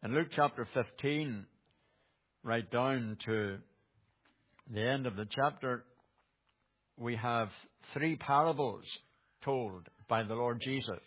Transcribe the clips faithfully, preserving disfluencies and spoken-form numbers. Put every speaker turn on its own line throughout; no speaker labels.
In Luke chapter fifteen, right down to the end of the chapter, we have three parables told by the Lord Jesus.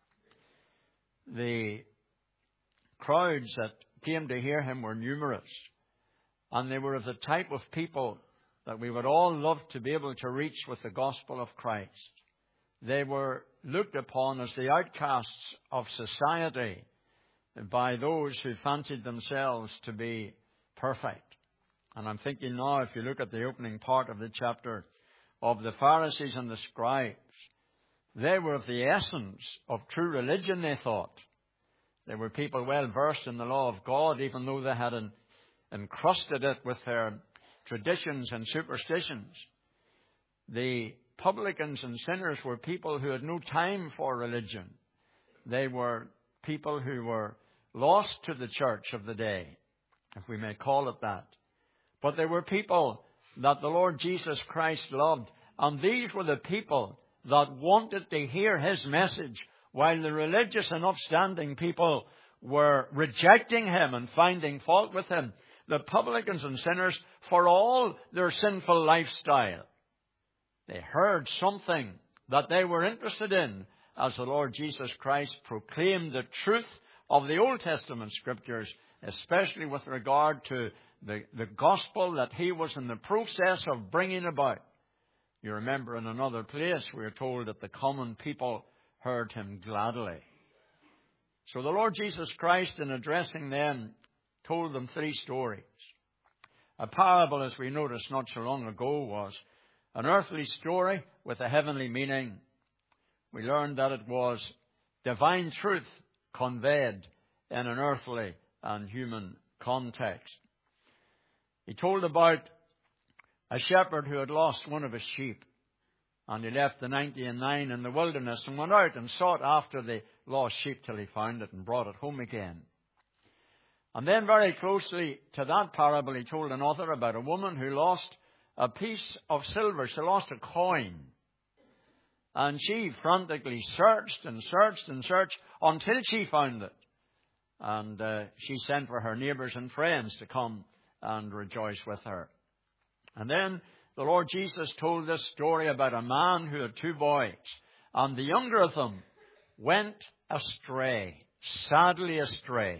The crowds that came to hear him were numerous, and they were of the type of people that we would all love to be able to reach with the gospel of Christ. They were looked upon as the outcasts of society by those who fancied themselves to be perfect. And I'm thinking now, if you look at the opening part of the chapter, of the Pharisees and the scribes, they were of the essence of true religion, they thought. They were people well versed in the law of God, even though they had en- encrusted it with their traditions and superstitions. The publicans and sinners were people who had no time for religion. They were people who were lost to the church of the day, if we may call it that. But they were people that the Lord Jesus Christ loved. And these were the people that wanted to hear his message, while the religious and upstanding people were rejecting him and finding fault with him. The publicans and sinners, for all their sinful lifestyle, they heard something that they were interested in as the Lord Jesus Christ proclaimed the truth of the Old Testament Scriptures, especially with regard to the, the gospel that he was in the process of bringing about. You remember in another place we are told that the common people heard him gladly. So the Lord Jesus Christ, in addressing them, told them three stories. A parable, as we noticed not so long ago, was an earthly story with a heavenly meaning. We learned that it was divine truth conveyed in an earthly and human context. He told about a shepherd who had lost one of his sheep, and he left the ninety and nine in the wilderness and went out and sought after the lost sheep till he found it and brought it home again. And then very closely to that parable, he told another about a woman who lost a piece of silver. She lost a coin. And she frantically searched and searched and searched until she found it. And uh, she sent for her neighbours and friends to come and rejoice with her. And then the Lord Jesus told this story about a man who had two boys. And the younger of them went astray, sadly astray.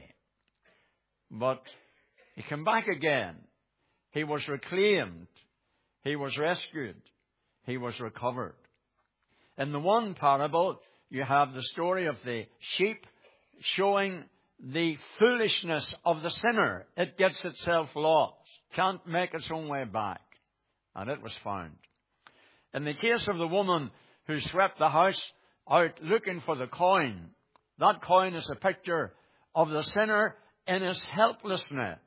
But he came back again. He was reclaimed. He was rescued. He was recovered. In the one parable, you have the story of the sheep showing the foolishness of the sinner. It gets itself lost, can't make its own way back. And it was found. In the case of the woman who swept the house out looking for the coin, that coin is a picture of the sinner in his helplessness.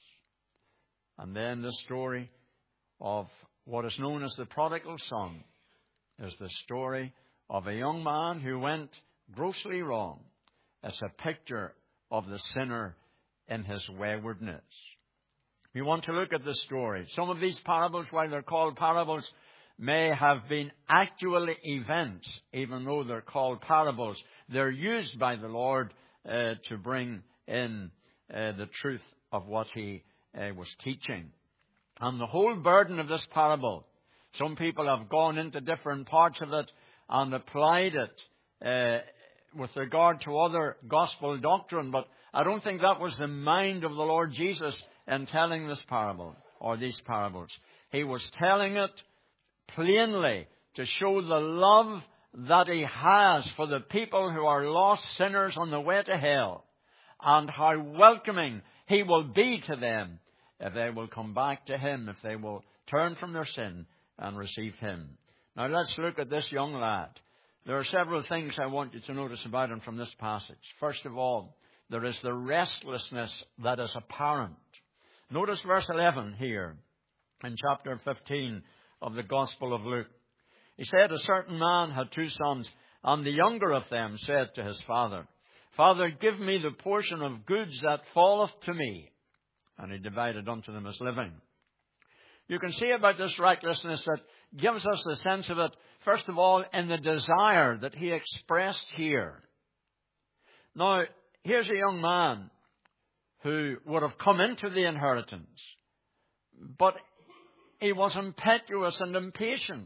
And then the story of what is known as the prodigal son is the story of a young man who went grossly wrong. It's a picture of the sinner in his waywardness. We want to look at this story. Some of these parables, while they're called parables, may have been actual events, even though they're called parables. They're used by the Lord uh, to bring in uh, the truth of what he uh, was teaching. And the whole burden of this parable, some people have gone into different parts of it and applied it uh, with regard to other gospel doctrine, but I don't think that was the mind of the Lord Jesus in telling this parable or these parables. He was telling it plainly to show the love that he has for the people who are lost sinners on the way to hell, and how welcoming he will be to them if they will come back to him, if they will turn from their sin and receive him. Now let's look at this young lad. There are several things I want you to notice about him from this passage. First of all, there is the restlessness that is apparent. Notice verse eleven here in chapter fifteen of the Gospel of Luke. He said, a certain man had two sons, and the younger of them said to his father, Father, give me the portion of goods that falleth to me. And he divided unto them his living. You can see about this recklessness that gives us the sense of it, first of all, in the desire that he expressed here. Now, here's a young man who would have come into the inheritance. But he was impetuous and impatient.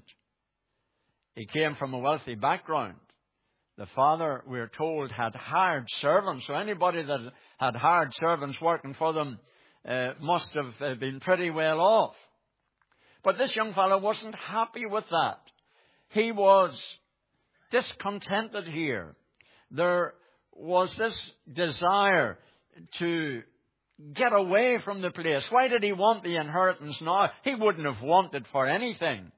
He came from a wealthy background. The father, we're told, had hired servants. So anybody that had hired servants working for them uh, must have uh, been pretty well off. But this young fellow wasn't happy with that. He was discontented here. There was this desire to get away from the place. Why did he want the inheritance now? He wouldn't have wanted for anything.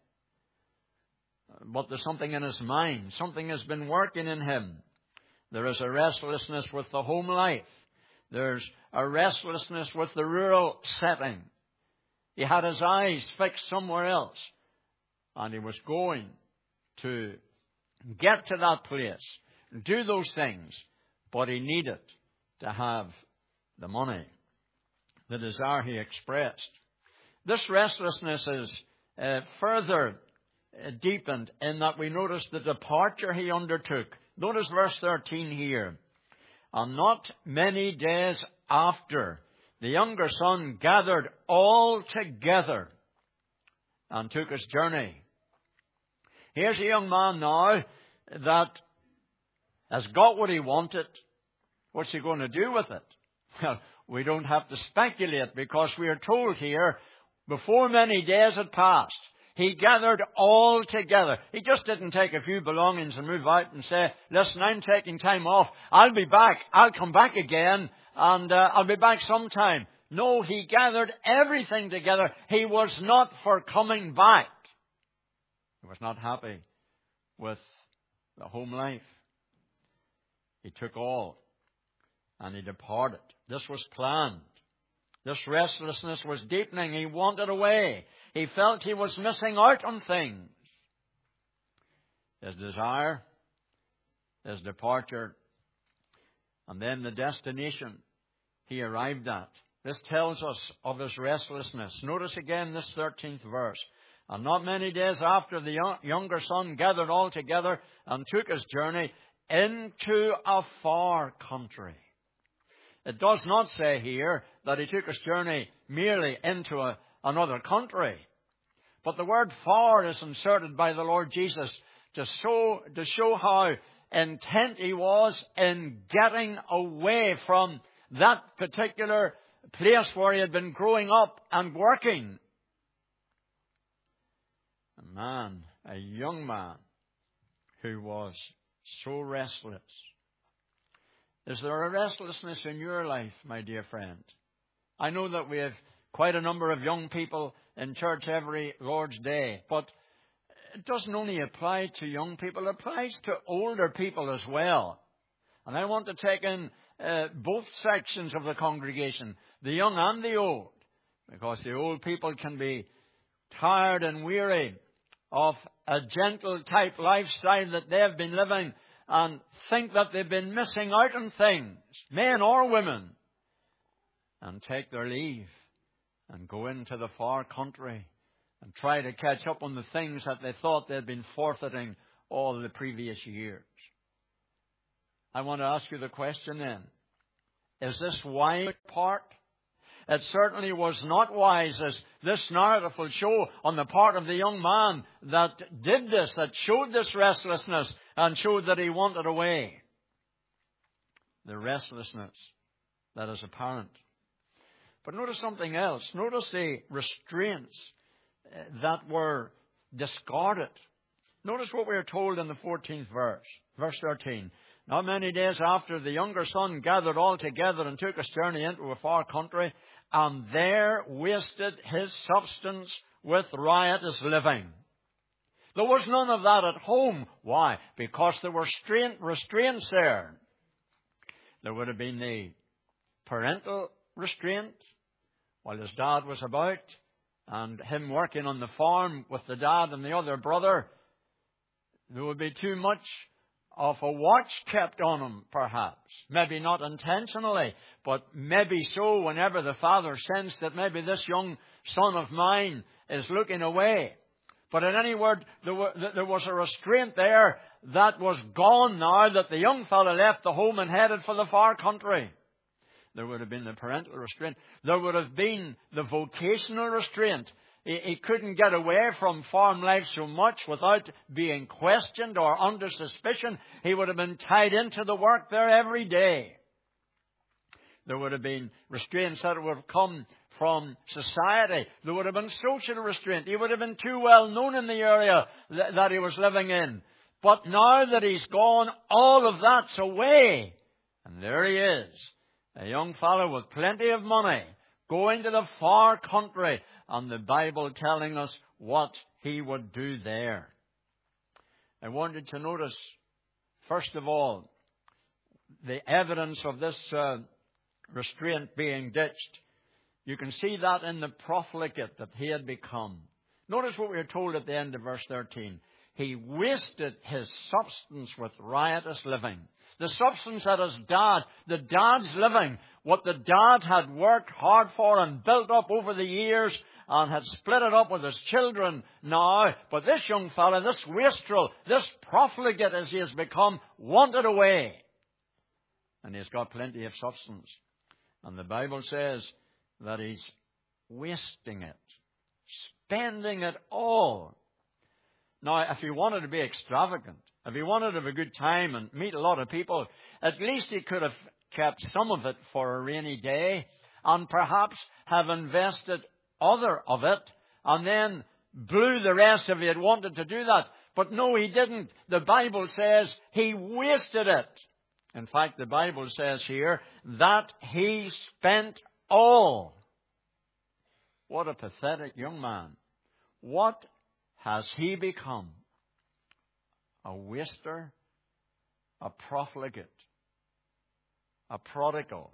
But there's something in his mind. Something has been working in him. There is a restlessness with the home life. There's a restlessness with the rural setting. He had his eyes fixed somewhere else. And he was going to get to that place, do those things. But he needed to have the money, the desire he expressed. This restlessness is uh, further uh, deepened in that we notice the departure he undertook. Notice verse thirteen here. And not many days after, the younger son gathered all together and took his journey. Here's a young man now that has got what he wanted. What's he going to do with it? Well, we don't have to speculate, because we are told here, before many days had passed, he gathered all together. He just didn't take a few belongings and move out and say, listen, I'm taking time off. I'll be back. I'll come back again, and uh, I'll be back sometime. No, he gathered everything together. He was not for coming back. He was not happy with the home life. He took all and he departed. This was planned. This restlessness was deepening. He wanted away. He felt he was missing out on things. His desire, his departure, and then the destination he arrived at. This tells us of his restlessness. Notice again this thirteenth verse. And not many days after, the young, younger son gathered all together and took his journey into a far country. It does not say here that he took his journey merely into a, another country. But the word far is inserted by the Lord Jesus to show, to show how intent he was in getting away from that particular place where he had been growing up and working. A man, a young man, who was so restless. Is there a restlessness in your life, my dear friend? I know that we have quite a number of young people in church every Lord's Day, but it doesn't only apply to young people, it applies to older people as well. And I want to take in uh, both sections of the congregation, the young and the old, because the old people can be tired and weary of a gentle type lifestyle that they've been living and think that they've been missing out on things, men or women, and take their leave and go into the far country and try to catch up on the things that they thought they'd been forfeiting all the previous years. I want to ask you the question then, is this wise part? It certainly was not wise, as this narrative will show, on the part of the young man that did this, that showed this restlessness and showed that he wanted away. The restlessness that is apparent. But notice something else. Notice the restraints that were discarded. Notice what we are told in the fourteenth verse, verse thirteen. Not many days after, the younger son gathered all together and took his journey into a far country, and there wasted his substance with riotous living. There was none of that at home. Why? Because there were restraints there. There would have been the parental restraint while his dad was about, and him working on the farm with the dad and the other brother. There would be too much of a watch kept on him, perhaps. Maybe not intentionally, but maybe so whenever the father sensed that maybe this young son of mine is looking away. But in any word, there was a restraint there that was gone now, that the young fellow left the home and headed for the far country. There would have been the parental restraint. There would have been the vocational restraint. He, he couldn't get away from farm life so much without being questioned or under suspicion. He would have been tied into the work there every day. There would have been restraints that would have come from society. There would have been social restraint. He would have been too well known in the area th- that he was living in. But now that he's gone, all of that's away. And there he is, a young fellow with plenty of money, going to the far country, and the Bible telling us what he would do there. I wanted to notice, first of all, the evidence of this uh, restraint being ditched. You can see that in the profligate that he had become. Notice what we are told at the end of verse thirteen. He wasted his substance with riotous living. The substance that his dad, the dad's living, what the dad had worked hard for and built up over the years and had split it up with his children now. But this young fellow, this wastrel, this profligate as he has become, wanted away. And he's got plenty of substance. And the Bible says that he's wasting it, spending it all. Now, if he wanted to be extravagant, if he wanted to have a good time and meet a lot of people, at least he could have kept some of it for a rainy day and perhaps have invested other of it and then blew the rest if he had wanted to do that. But no, he didn't. The Bible says he wasted it. In fact, the Bible says here that he spent all. What a pathetic young man. What has he become? A waster, a profligate, a prodigal.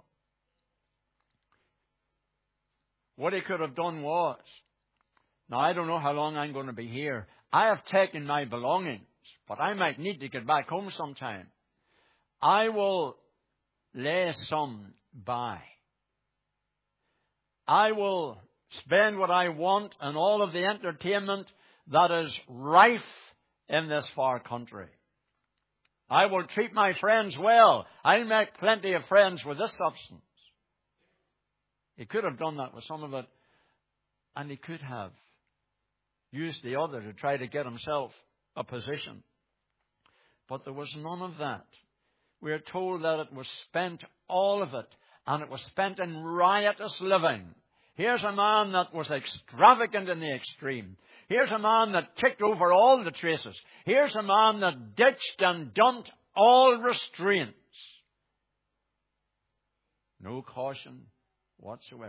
What he could have done was, now I don't know how long I'm going to be here. I have taken my belongings, but I might need to get back home sometime. I will lay some by. I will spend what I want on all of the entertainment that is rife in this far country. I will treat my friends well. I'll make plenty of friends with this substance. He could have done that with some of it, and he could have used the other to try to get himself a position. But there was none of that. We are told that it was spent, all of it, and it was spent in riotous living. Here's a man that was extravagant in the extreme. Here's a man that kicked over all the traces. Here's a man that ditched and dumped all restraints. No caution whatsoever.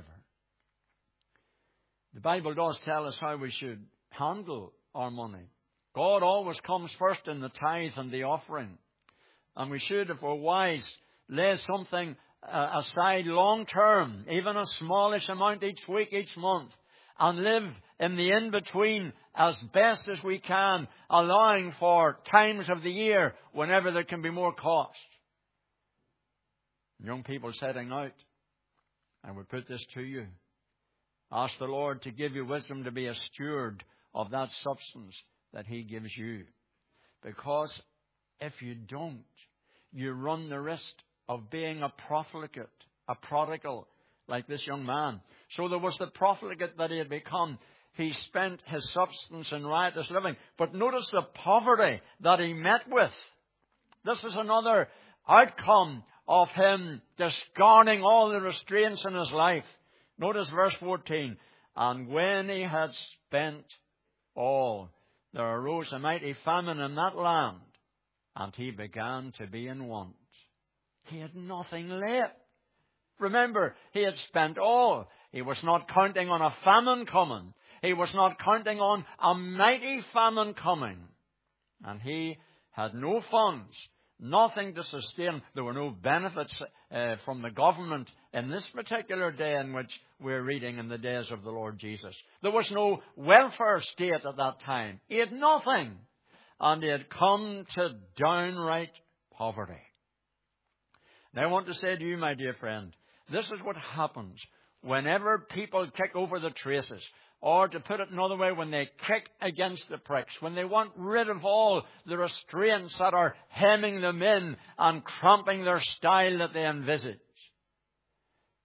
The Bible does tell us how we should handle our money. God always comes first in the tithe and the offering. And we should, if we're wise, lay something uh, aside long term, even a smallish amount each week, each month, and live in the in-between as best as we can, allowing for times of the year whenever there can be more cost. Young people setting out, I would put this to you. Ask the Lord to give you wisdom to be a steward of that substance that He gives you. Because if you don't, you run the risk of being a profligate, a prodigal, like this young man. So there was the profligate that he had become. He spent his substance in riotous living. But notice the poverty that he met with. This is another outcome of him discarding all the restraints in his life. Notice verse fourteen. And when he had spent all, there arose a mighty famine in that land, and he began to be in want. He had nothing left. Remember, he had spent all. He was not counting on a famine coming. He was not counting on a mighty famine coming. And he had no funds, nothing to sustain. There were no benefits uh, from the government in this particular day in which we're reading in the days of the Lord Jesus. There was no welfare state at that time. He had nothing. And he had come to downright poverty. And I want to say to you, my dear friend, this is what happens whenever people kick over the traces. Or to put it another way, when they kick against the pricks, when they want rid of all the restraints that are hemming them in and cramping their style that they envisage.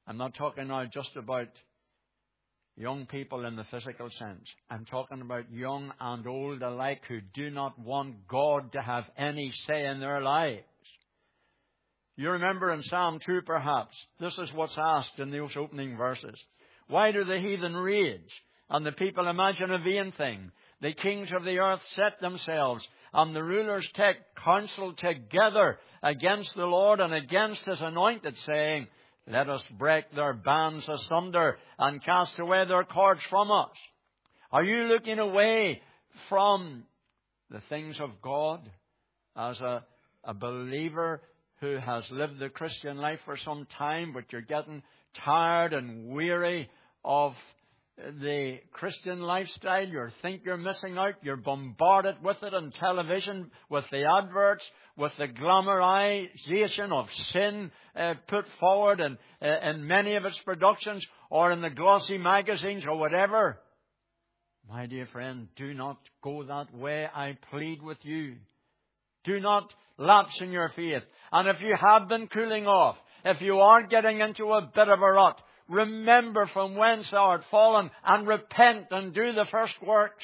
I'm not talking now just about young people in the physical sense. I'm talking about young and old alike who do not want God to have any say in their lives. You remember in Psalm two perhaps, this is what's asked in those opening verses. Why do the heathen rage and the people imagine a vain thing? The kings of the earth set themselves and the rulers take counsel together against the Lord and against His anointed, saying, let us break their bands asunder and cast away their cords from us. Are you looking away from the things of God as a, a believer who has lived the Christian life for some time, but you're getting tired and weary of the Christian lifestyle? You think you're missing out. You're bombarded with it on television, with the adverts, with the glamorization of sin uh, put forward in, uh, in many of its productions, or in the glossy magazines or whatever. My dear friend, do not go that way. I plead with you. Do not lapse in your faith. And if you have been cooling off, if you are getting into a bit of a rut, remember from whence thou art fallen and repent and do the first works.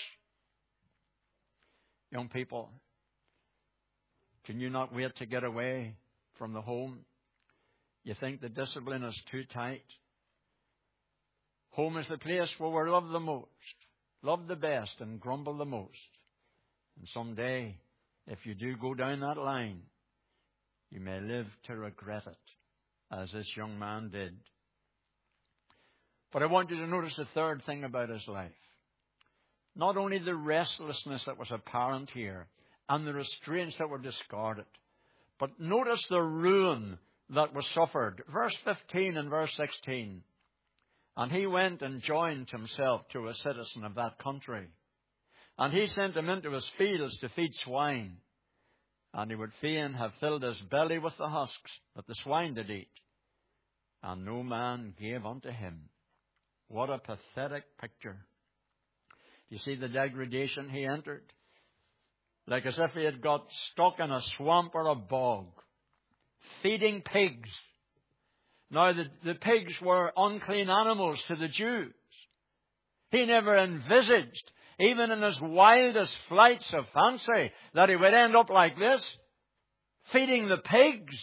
Young people, can you not wait to get away from the home? You think the discipline is too tight? Home is the place where we love the most, love the best, and grumble the most. And someday, if you do go down that line, you may live to regret it, as this young man did. But I want you to notice the third thing about his life. Not only the restlessness that was apparent here and the restraints that were discarded, but notice the ruin that was suffered. Verse fifteen and verse sixteen. And he went and joined himself to a citizen of that country. And he sent him into his fields to feed swine. And he would fain have filled his belly with the husks that the swine did eat. And no man gave unto him. What a pathetic picture. Do you see the degradation he entered? Like as if he had got stuck in a swamp or a bog, feeding pigs. Now, the, the pigs were unclean animals to the Jews. He never envisaged, even in his wildest flights of fancy, that he would end up like this, feeding the pigs.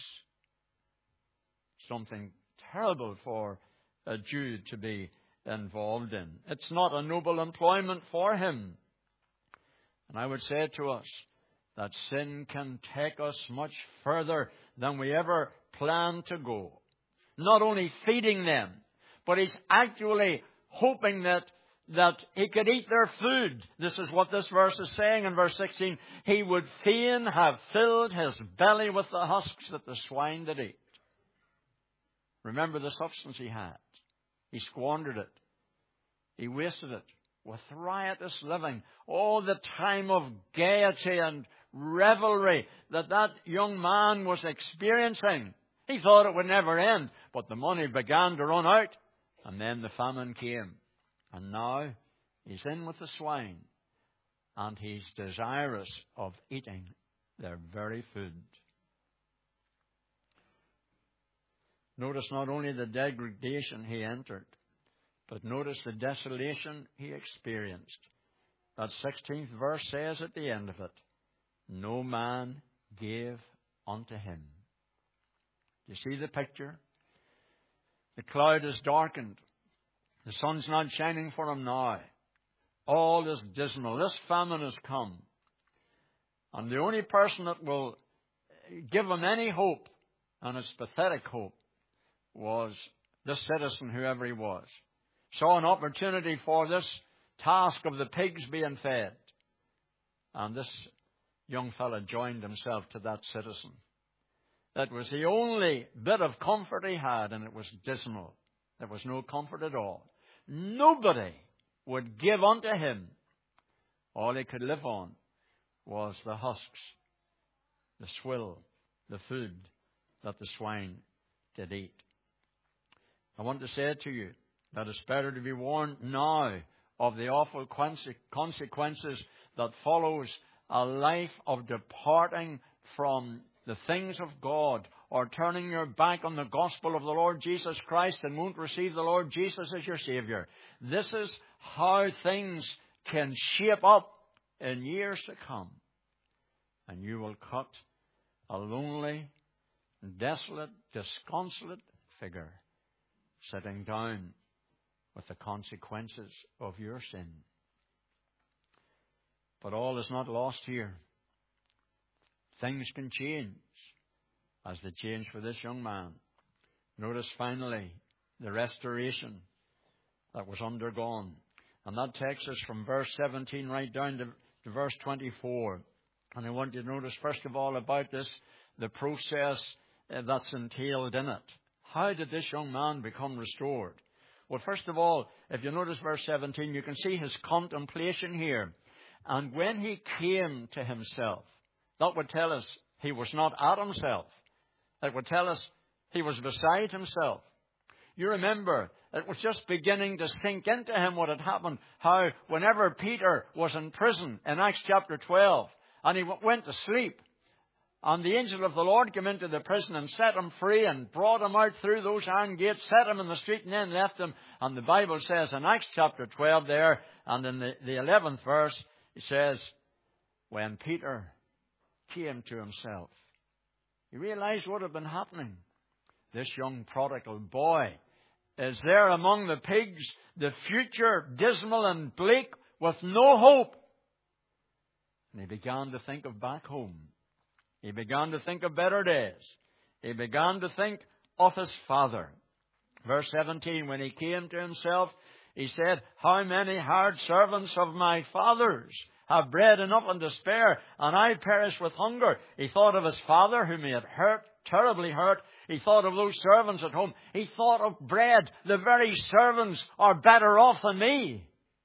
Something terrible for a Jew to be involved in. It's not a noble employment for him. And I would say to us that sin can take us much further than we ever planned to go. Not only feeding them, but he's actually hoping that, that he could eat their food. This is what this verse is saying in verse sixteen. He would fain have filled his belly with the husks that the swine did eat. Remember the substance he had. He squandered it. He wasted it with riotous living. All the time of gaiety and revelry that that young man was experiencing. He thought it would never end, but the money began to run out, and then the famine came. And now he's in with the swine, and he's desirous of eating their very food. Notice not only the degradation he entered, but notice the desolation he experienced. That sixteenth verse says at the end of it, no man gave unto him. You see the picture? The cloud is darkened. The sun's not shining for him now. All is dismal. This famine has come. And the only person that will give him any hope, and it's pathetic hope, was this citizen, whoever he was. Saw an opportunity for this task of the pigs being fed. And this young fellow joined himself to that citizen. That was the only bit of comfort he had, and it was dismal. There was no comfort at all. Nobody would give unto him. All he could live on was the husks, the swill, the food that the swine did eat. I want to say to you that it's better to be warned now of the awful consequences that follows a life of departing from the things of God or turning your back on the gospel of the Lord Jesus Christ and won't receive the Lord Jesus as your Savior. This is how things can shape up in years to come. And you will cut a lonely, desolate, disconsolate figure sitting down with the consequences of your sin. But all is not lost here. Things can change, as they changed for this young man. Notice finally the restoration that was undergone. And that takes us from verse seventeen right down to, to verse twenty-four. And I want you to notice first of all about this, the process uh, that's entailed in it. How did this young man become restored? Well, first of all, if you notice verse seventeen, you can see his contemplation here. And when he came to himself, that would tell us he was not at himself. It would tell us he was beside himself. You remember, it was just beginning to sink into him what had happened. How whenever Peter was in prison in Acts chapter twelve, and he went to sleep, and the angel of the Lord came into the prison and set him free and brought him out through those iron gates, set him in the street and then left him. And the Bible says in Acts chapter twelve there, and in the, the eleventh verse, it says, when Peter came to himself, he realized what had been happening. This young prodigal boy is there among the pigs, the future dismal and bleak with no hope. And he began to think of back home. He began to think of better days. He began to think of his father. Verse seventeen, when he came to himself, he said, how many hard servants of my father's have bread enough and to spare, and I perish with hunger. He thought of his father, whom he had hurt, terribly hurt. He thought of those servants at home. He thought of bread. The very servants are better off than me.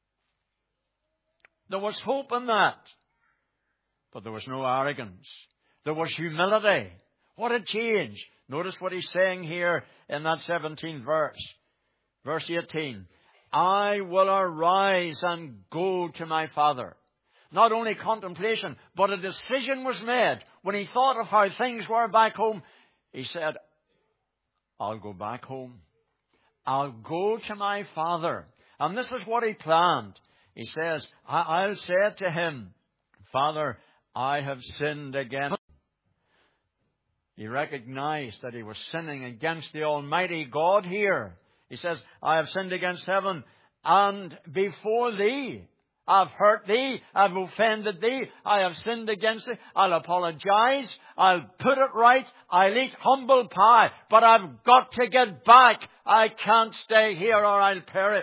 There was hope in that. But there was no arrogance. There was humility. What a change. Notice what he's saying here in that seventeenth verse. Verse eighteen. I will arise and go to my father. Not only contemplation, but a decision was made. When he thought of how things were back home, he said, I'll go back home. I'll go to my father. And this is what he planned. He says, I'll say to him, Father, I have sinned against. He recognized that he was sinning against the Almighty God here. He says, I have sinned against heaven and before thee. I've hurt thee. I've offended thee. I have sinned against thee. I'll apologize. I'll put it right. I'll eat humble pie. But I've got to get back. I can't stay here or I'll perish.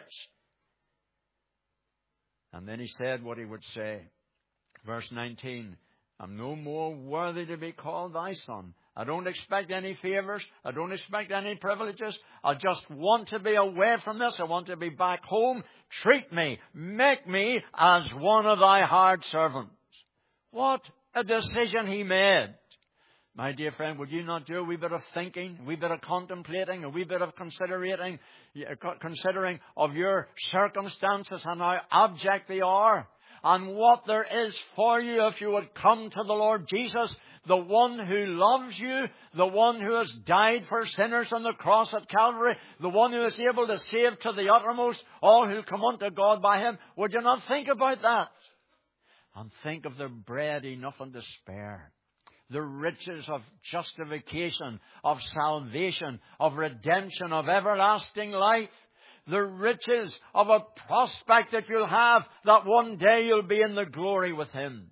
And then he said what he would say. Verse nineteen. I'm no more worthy to be called thy son. I don't expect any favors. I don't expect any privileges. I just want to be away from this. I want to be back home. Treat me. Make me as one of thy hired servants. What a decision he made. My dear friend, would you not do a wee bit of thinking, a wee bit of contemplating, a wee bit of considering, considering of your circumstances and how abject they are? And what there is for you if you would come to the Lord Jesus, the one who loves you, the one who has died for sinners on the cross at Calvary, the one who is able to save to the uttermost all who come unto God by him. Would you not think about that? And think of the bread enough and to spare. The riches of justification, of salvation, of redemption, of everlasting life. The riches of a prospect that you'll have, that one day you'll be in the glory with him.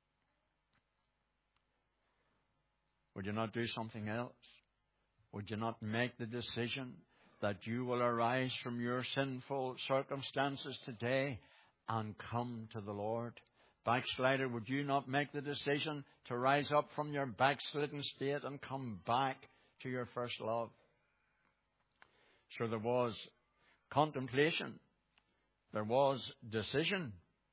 Would you not do something else? Would you not make the decision that you will arise from your sinful circumstances today and come to the Lord? Backslider, would you not make the decision to rise up from your backslidden state and come back to your first love? Sure, there was contemplation. There was decision.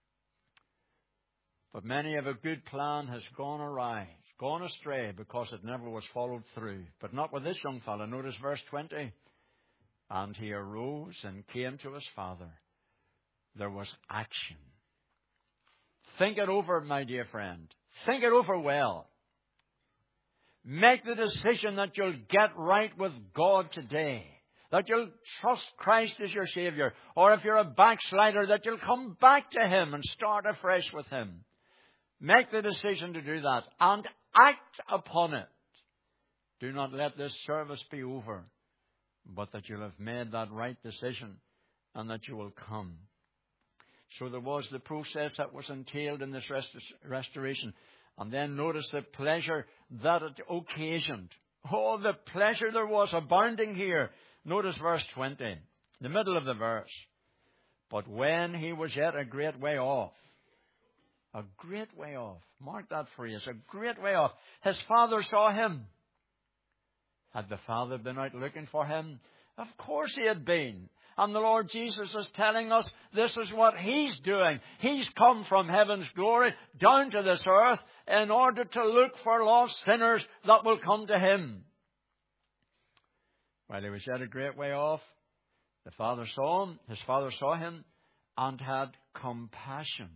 But many of a good plan has gone awry, gone astray, because it never was followed through. But not with this young fellow. Notice verse twenty. And he arose and came to his father. There was action. Think it over, my dear friend. Think it over well. Make the decision that you'll get right with God today. That you'll trust Christ as your Savior. Or if you're a backslider, that you'll come back to Him and start afresh with Him. Make the decision to do that and act upon it. Do not let this service be over, but that you'll have made that right decision and that you will come. So there was the process that was entailed in this rest- restoration. And then notice the pleasure that it occasioned. Oh, the pleasure there was abounding here. Notice verse twenty, the middle of the verse. But when he was yet a great way off, a great way off, mark that phrase, a great way off, his father saw him. Had the father been out looking for him? Of course he had been. And the Lord Jesus is telling us this is what He's doing. He's come from heaven's glory down to this earth in order to look for lost sinners that will come to Him. While he was yet a great way off, the father saw him, his father saw him, and had compassion.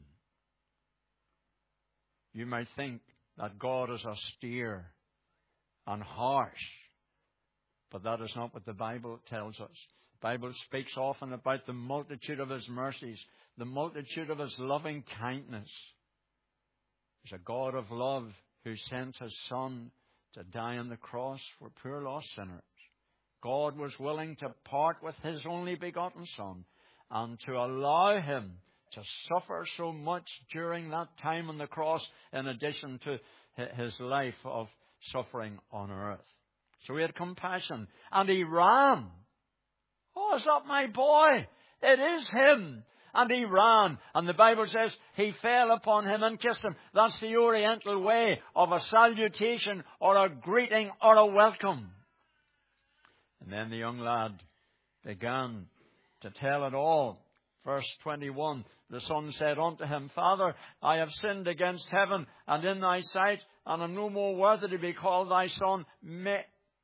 You might think that God is austere and harsh, but that is not what the Bible tells us. The Bible speaks often about the multitude of His mercies, the multitude of His loving kindness. There's a God of love who sent His Son to die on the cross for poor lost sinners. God was willing to part with His only begotten Son and to allow Him to suffer so much during that time on the cross in addition to His life of suffering on earth. So He had compassion and He ran. Oh, is that my boy? It is him. And he ran. And the Bible says he fell upon him and kissed him. That's the Oriental way of a salutation or a greeting or a welcome. And then the young lad began to tell it all. Verse twenty-one, the son said unto him, Father, I have sinned against heaven and in thy sight, and am no more worthy to be called thy son. May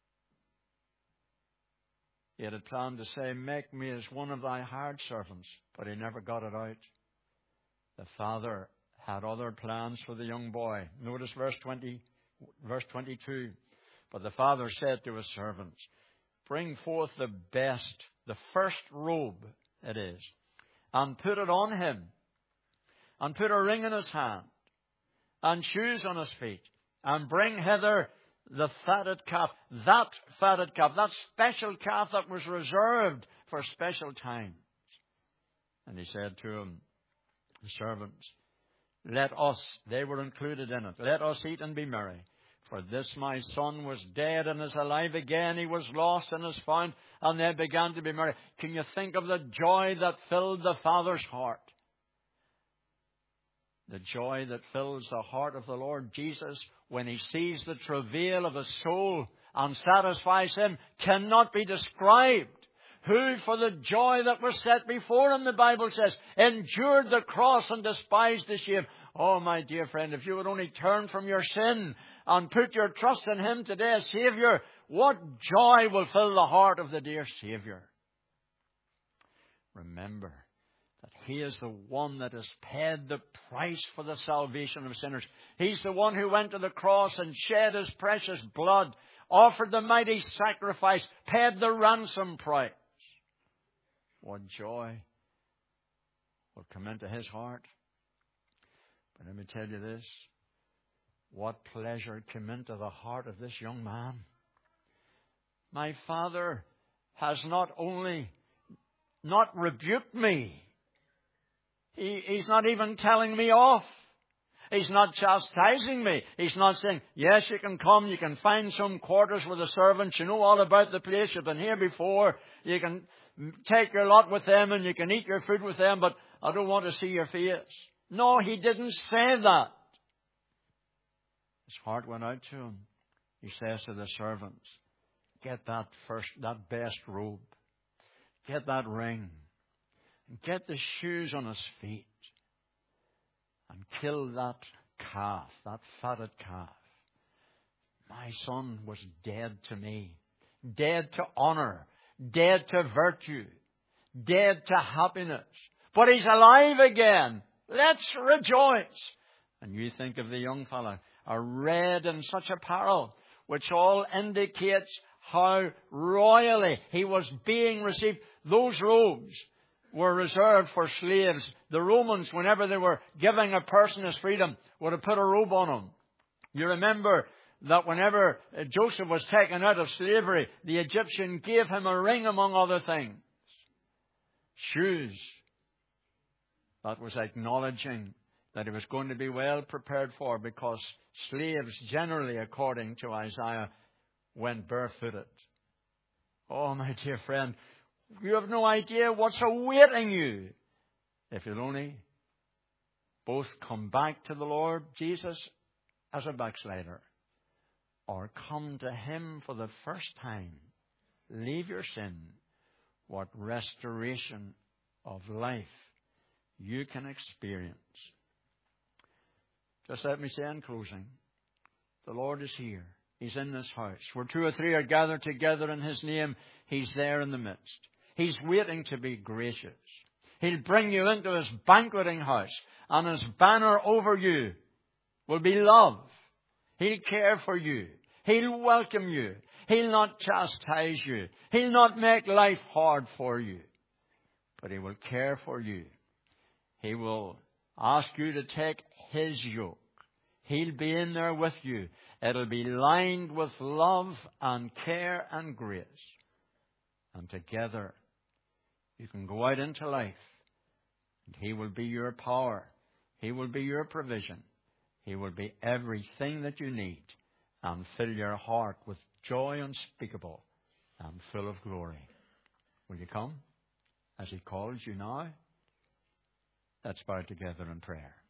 He had planned to say, make me as one of thy hired servants, but he never got it out. The father had other plans for the young boy. Notice verse twenty, verse twenty-two. But the father said to his servants, bring forth the best, the first robe, it is, and put it on him, and put a ring in his hand, and shoes on his feet, and bring hither the fatted calf, that fatted calf, that special calf that was reserved for special times. And he said to him, the servants, let us, they were included in it, let us eat and be merry. For this my son was dead and is alive again. He was lost and is found. And they began to be merry. Can you think of the joy that filled the father's heart? The joy that fills the heart of the Lord Jesus when He sees the travail of His soul and satisfies Him cannot be described. Who, for the joy that was set before Him, the Bible says, endured the cross and despised the shame. Oh, my dear friend, if you would only turn from your sin and put your trust in Him today as Savior, what joy will fill the heart of the dear Savior. Remember that He is the one that has paid the price for the salvation of sinners. He's the one who went to the cross and shed His precious blood, offered the mighty sacrifice, paid the ransom price. What joy will come into His heart. But let me tell you this. What pleasure came into the heart of this young man. My father has not only not rebuked me, he, he's not even telling me off. He's not chastising me. He's not saying, yes, you can come, you can find some quarters with the servants, you know all about the place, you've been here before, you can take your lot with them and you can eat your food with them, but I don't want to see your face. No, he didn't say that. His heart went out to him. He says to the servants, get that first, that best robe. Get that ring. Get the shoes on his feet. And kill that calf, that fatted calf. My son was dead to me. Dead to honor. Dead to virtue. Dead to happiness. But he's alive again. Let's rejoice. And you think of the young fellow, arrayed in such apparel, which all indicates how royally he was being received. Those robes were reserved for slaves. The Romans, whenever they were giving a person his freedom, would have put a robe on him. You remember that whenever Joseph was taken out of slavery, the Egyptian gave him a ring among other things. Shoes. That was acknowledging that he was going to be well prepared for, because slaves generally, according to Isaiah, went barefooted. Oh, my dear friend, you have no idea what's awaiting you if you'll only both come back to the Lord Jesus as a backslider, or come to Him for the first time. Leave your sin. What restoration of life you can experience. Just let me say in closing, the Lord is here. He's in this house. Where two or three are gathered together in His name, He's there in the midst. He's waiting to be gracious. He'll bring you into His banqueting house, and His banner over you will be love. He'll care for you. He'll welcome you. He'll not chastise you. He'll not make life hard for you. But He will care for you. He will ask you to take His yoke. He'll be in there with you. It'll be lined with love and care and grace. And together you can go out into life. And He will be your power. He will be your provision. He will be everything that you need, and fill your heart with joy unspeakable and full of glory. Will you come as He calls you now? Let's bow together in prayer.